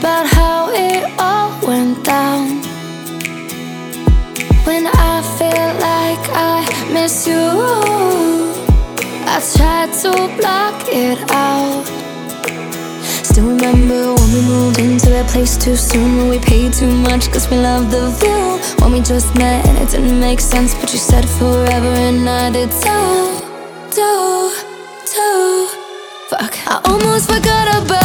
about how it all went down. When I feel like I miss you, I tried to block it out. Still remember when we moved into that place too soon, when we paid too much cause we loved the view. When we just met and it didn't make sense, but you said forever and I did too. Fuck, I almost forgot about